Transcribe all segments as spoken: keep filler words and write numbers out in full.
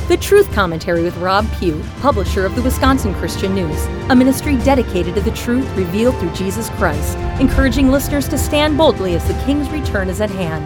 The Truth Commentary with Rob Pugh, publisher of the Wisconsin Christian News, a ministry dedicated to the truth revealed through Jesus Christ, encouraging listeners to stand boldly as the King's return is at hand.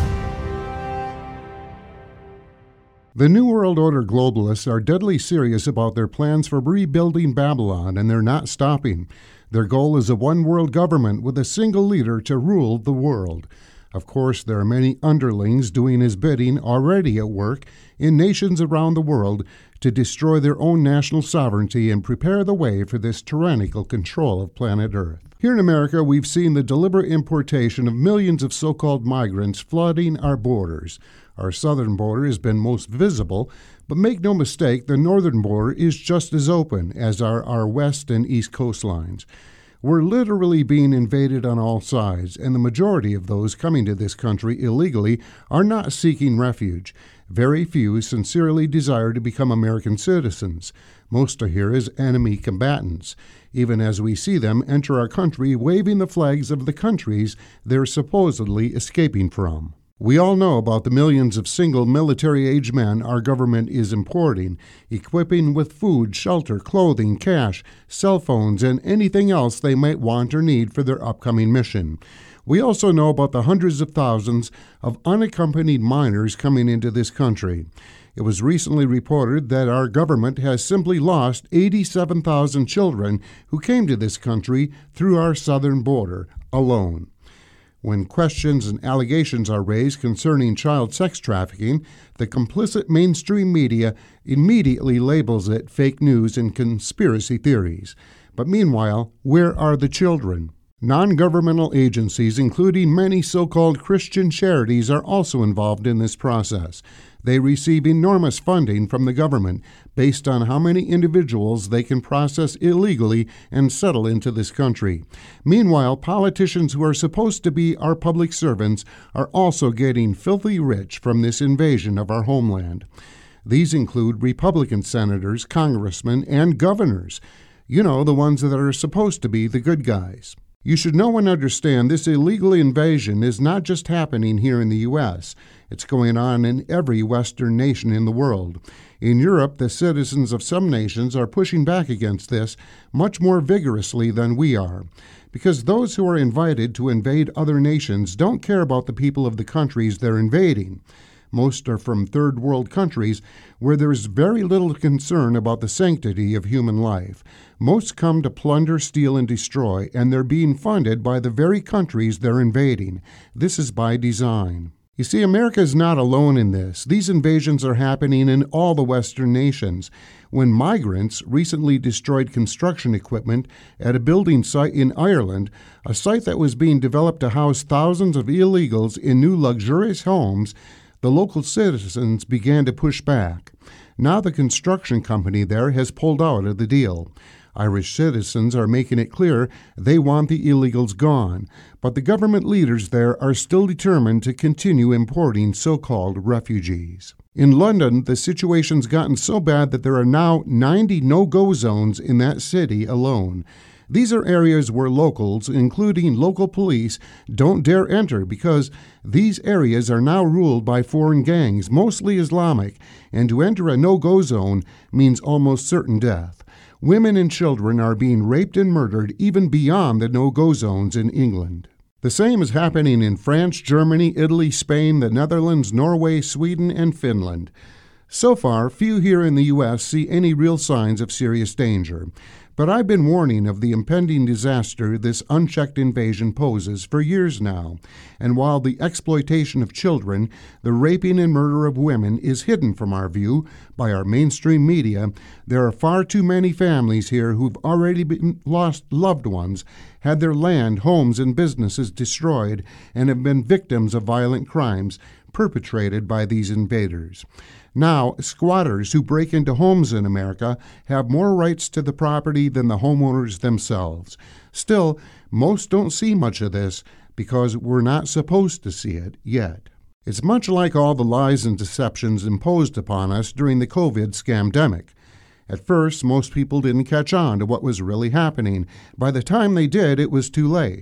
The New World Order globalists are deadly serious about their plans for rebuilding Babylon, and they're not stopping. Their goal is a one-world government with a single leader to rule the world. Of course, there are many underlings doing his bidding already at work in nations around the world to destroy their own national sovereignty and prepare the way for this tyrannical control of planet Earth. Here in America, we've seen the deliberate importation of millions of so-called migrants flooding our borders. Our southern border has been most visible, but make no mistake, the northern border is just as open as are our west and east coastlines. We're literally being invaded on all sides, and the majority of those coming to this country illegally are not seeking refuge. Very few sincerely desire to become American citizens. Most are here as enemy combatants, even as we see them enter our country waving the flags of the countries they're supposedly escaping from. We all know about the millions of single military-age men our government is importing, equipping with food, shelter, clothing, cash, cell phones, and anything else they might want or need for their upcoming mission. We also know about the hundreds of thousands of unaccompanied minors coming into this country. It was recently reported that our government has simply lost eighty-seven thousand children who came to this country through our southern border alone. When questions and allegations are raised concerning child sex trafficking, the complicit mainstream media immediately labels it fake news and conspiracy theories. But meanwhile, where are the children? Non-governmental agencies, including many so-called Christian charities, are also involved in this process. They receive enormous funding from the government based on how many individuals they can process illegally and settle into this country. Meanwhile, politicians who are supposed to be our public servants are also getting filthy rich from this invasion of our homeland. These include Republican senators, congressmen, and governors. You know, the ones that are supposed to be the good guys. You should know and understand this illegal invasion is not just happening here in the U S It's going on in every Western nation in the world. In Europe, the citizens of some nations are pushing back against this much more vigorously than we are, because those who are invited to invade other nations don't care about the people of the countries they're invading. Most are from third world countries where there is very little concern about the sanctity of human life. Most come to plunder, steal, and destroy, and they're being funded by the very countries they're invading. This is by design. You see, America is not alone in this. These invasions are happening in all the Western nations. When migrants recently destroyed construction equipment at a building site in Ireland, a site that was being developed to house thousands of illegals in new luxurious homes, the local citizens began to push back. Now the construction company there has pulled out of the deal. Irish citizens are making it clear they want the illegals gone, but the government leaders there are still determined to continue importing so-called refugees. In London, the situation's gotten so bad that there are now ninety no-go zones in that city alone. These are areas where locals, including local police, don't dare enter because these areas are now ruled by foreign gangs, mostly Islamic, and to enter a no-go zone means almost certain death. Women and children are being raped and murdered even beyond the no-go zones in England. The same is happening in France, Germany, Italy, Spain, the Netherlands, Norway, Sweden, and Finland. So far, few here in the U S see any real signs of serious danger. But I've been warning of the impending disaster this unchecked invasion poses for years now. And while the exploitation of children, the raping and murder of women is hidden from our view by our mainstream media, there are far too many families here who've already been lost loved ones, had their land, homes, and businesses destroyed, and have been victims of violent crimes perpetrated by these invaders. Now, squatters who break into homes in America have more rights to the property than the homeowners themselves. Still, most don't see much of this because we're not supposed to see it yet. It's much like all the lies and deceptions imposed upon us during the COVID scamdemic. At first, most people didn't catch on to what was really happening. By the time they did, it was too late.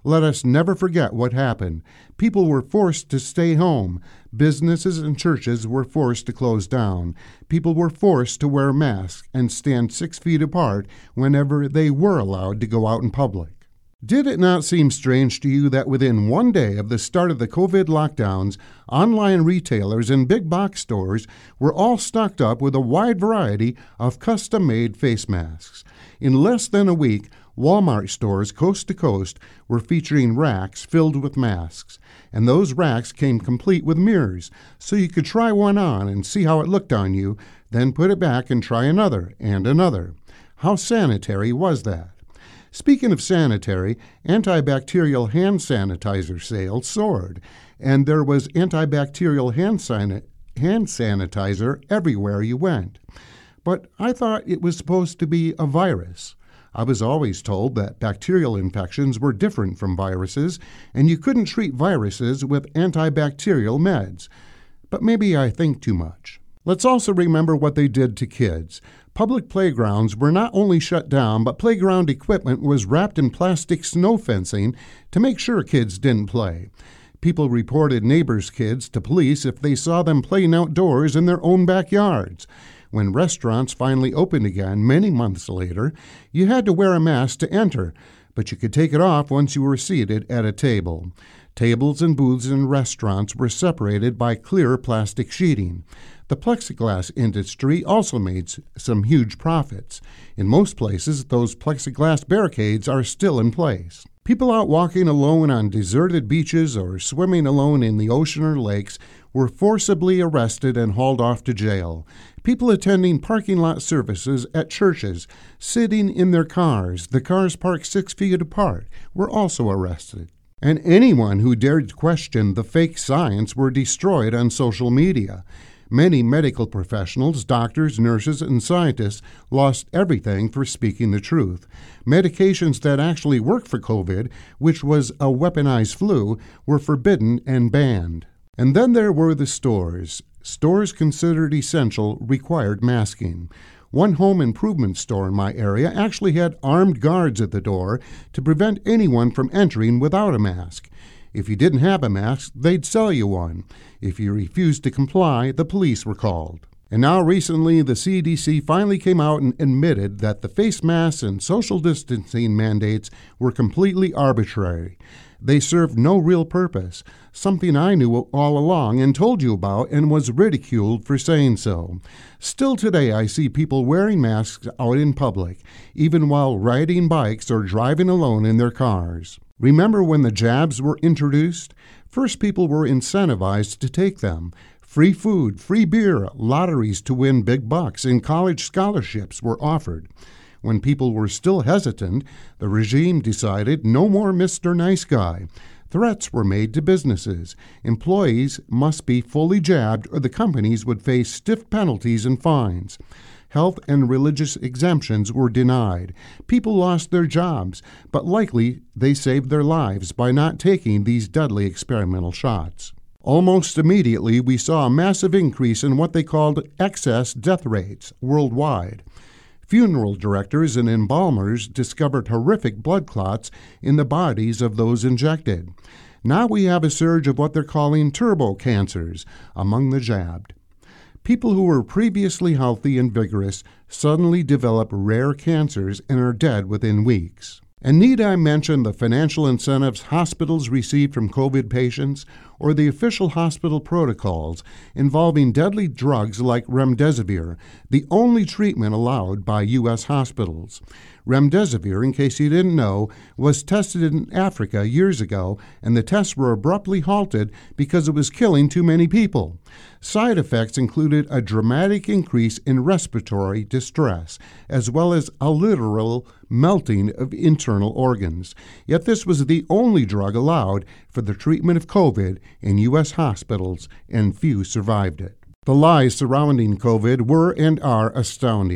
Let us never forget what happened. People were forced to stay home. Businesses and churches were forced to close down. People were forced to wear masks and stand six feet apart whenever they were allowed to go out in public. Did it not seem strange to you that within one day of the start of the COVID lockdowns, online retailers and big box stores were all stocked up with a wide variety of custom-made face masks? In less than a week, Walmart stores coast to coast were featuring racks filled with masks, and those racks came complete with mirrors, so you could try one on and see how it looked on you, then put it back and try another and another. How sanitary was that? Speaking of sanitary, antibacterial hand sanitizer sales soared, and there was antibacterial hand, san- hand sanitizer everywhere you went. But I thought it was supposed to be a virus. I was always told that bacterial infections were different from viruses, and you couldn't treat viruses with antibacterial meds. But maybe I think too much. Let's also remember what they did to kids. Public playgrounds were not only shut down, but playground equipment was wrapped in plastic snow fencing to make sure kids didn't play. People reported neighbors' kids to police if they saw them playing outdoors in their own backyards. When restaurants finally opened again many months later, you had to wear a mask to enter, but you could take it off once you were seated at a table. Tables and booths in restaurants were separated by clear plastic sheeting. The plexiglass industry also made some huge profits. In most places, those plexiglass barricades are still in place. People out walking alone on deserted beaches or swimming alone in the ocean or lakes were forcibly arrested and hauled off to jail. People attending parking lot services at churches, sitting in their cars, the cars parked six feet apart, were also arrested. And anyone who dared question the fake science were destroyed on social media. Many medical professionals, doctors, nurses, and scientists lost everything for speaking the truth. Medications that actually worked for COVID, which was a weaponized flu, were forbidden and banned. And then there were the stores. Stores considered essential required masking. One home improvement store in my area actually had armed guards at the door to prevent anyone from entering without a mask. If you didn't have a mask, they'd sell you one. If you refused to comply, the police were called. And now recently, the C D C finally came out and admitted that the face masks and social distancing mandates were completely arbitrary. They served no real purpose, something I knew all along and told you about and was ridiculed for saying so. Still today, I see people wearing masks out in public, even while riding bikes or driving alone in their cars. Remember when the jabs were introduced? First, people were incentivized to take them. Free food, free beer, lotteries to win big bucks, and college scholarships were offered. When people were still hesitant, the regime decided no more Mister Nice Guy. Threats were made to businesses. Employees must be fully jabbed or the companies would face stiff penalties and fines. Health and religious exemptions were denied. People lost their jobs, but likely they saved their lives by not taking these deadly experimental shots. Almost immediately, we saw a massive increase in what they called excess death rates worldwide. Funeral directors and embalmers discovered horrific blood clots in the bodies of those injected. Now we have a surge of what they're calling turbo cancers among the jabbed. People who were previously healthy and vigorous suddenly develop rare cancers and are dead within weeks. And need I mention the financial incentives hospitals receive from COVID patients or the official hospital protocols involving deadly drugs like remdesivir, the only treatment allowed by U S hospitals? Remdesivir, in case you didn't know, was tested in Africa years ago, and the tests were abruptly halted because it was killing too many people. Side effects included a dramatic increase in respiratory distress, as well as a literal melting of internal organs. Yet this was the only drug allowed for the treatment of COVID in U S hospitals, and few survived it. The lies surrounding COVID were and are astounding.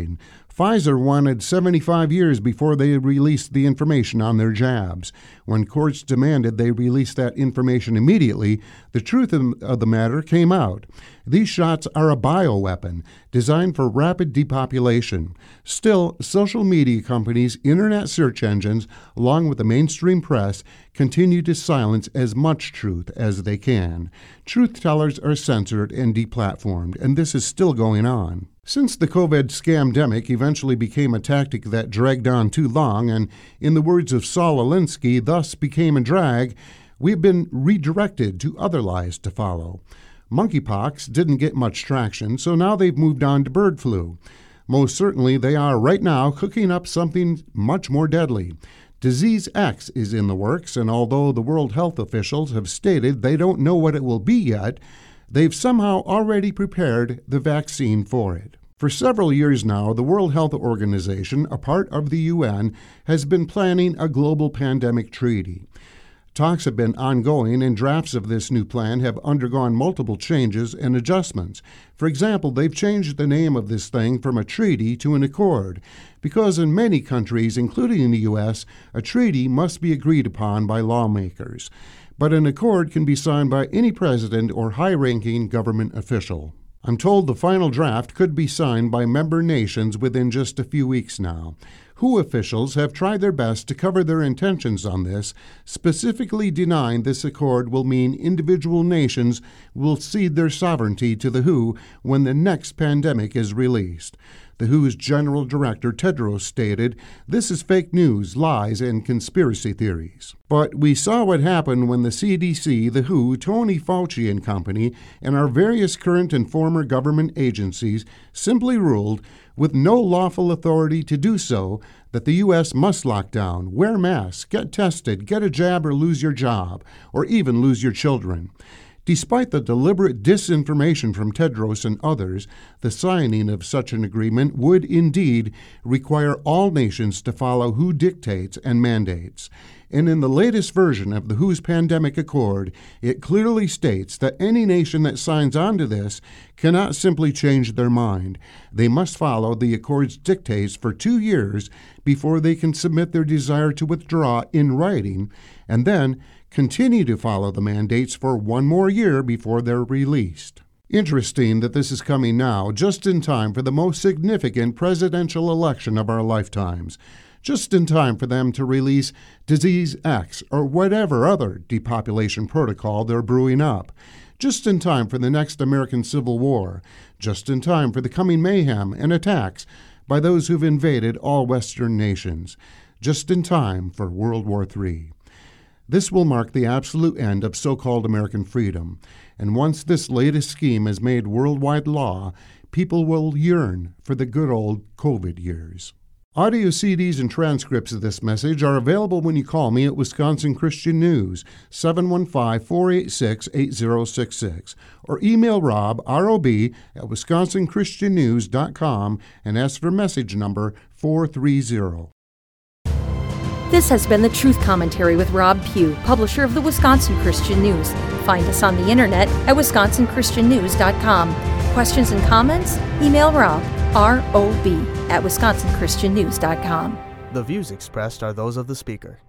Pfizer wanted seventy-five years before they released the information on their jabs. When courts demanded they release that information immediately, the truth of the matter came out. These shots are a bioweapon designed for rapid depopulation. Still, social media companies, internet search engines, along with the mainstream press, continue to silence as much truth as they can. Truth tellers are censored and deplatformed, and this is still going on. Since the COVID scamdemic eventually became a tactic that dragged on too long and, in the words of Saul Alinsky, thus became a drag, we've been redirected to other lies to follow. Monkeypox didn't get much traction, so now they've moved on to bird flu. Most certainly they are right now cooking up something much more deadly. Disease X is in the works, and although the World Health officials have stated they don't know what it will be yet, they've somehow already prepared the vaccine for it. For several years now, the World Health Organization, a part of the U N, has been planning a global pandemic treaty. Talks have been ongoing, and drafts of this new plan have undergone multiple changes and adjustments. For example, they've changed the name of this thing from a treaty to an accord, because in many countries, including in the U S, a treaty must be agreed upon by lawmakers. But an accord can be signed by any president or high-ranking government official. I'm told the final draft could be signed by member nations within just a few weeks now. W H O officials have tried their best to cover their intentions on this, specifically denying this accord will mean individual nations will cede their sovereignty to the W H O when the next pandemic is released. The W H O's General Director Tedros stated, "This is fake news, lies, and conspiracy theories." But we saw what happened when the C D C, the W H O, Tony Fauci and company, and our various current and former government agencies simply ruled, with no lawful authority to do so, that the U S must lock down, wear masks, get tested, get a jab or lose your job, or even lose your children. Despite the deliberate disinformation from Tedros and others, the signing of such an agreement would indeed require all nations to follow W H O dictates and mandates. And in the latest version of the W H O's Pandemic Accord, it clearly states that any nation that signs on to this cannot simply change their mind. They must follow the Accord's dictates for two years before they can submit their desire to withdraw in writing, and then continue to follow the mandates for one more year before they're released. Interesting that this is coming now, just in time for the most significant presidential election of our lifetimes. Just in time for them to release Disease X or whatever other depopulation protocol they're brewing up. Just in time for the next American Civil War. Just in time for the coming mayhem and attacks by those who've invaded all Western nations. Just in time for World War Three. This will mark the absolute end of so-called American freedom, and once this latest scheme is made worldwide law, people will yearn for the good old COVID years. Audio C Ds and transcripts of this message are available when you call me at Wisconsin Christian News, seven one five, four eight six, eight zero six six, or email Rob, R O B, at wisconsin christian news dot com and ask for message number four three zero. This has been the Truth Commentary with Rob Pugh, publisher of the Wisconsin Christian News. Find us on the internet at wisconsin christian news dot com. Questions and comments? Email Rob, R O B, at wisconsin christian news dot com. The views expressed are those of the speaker.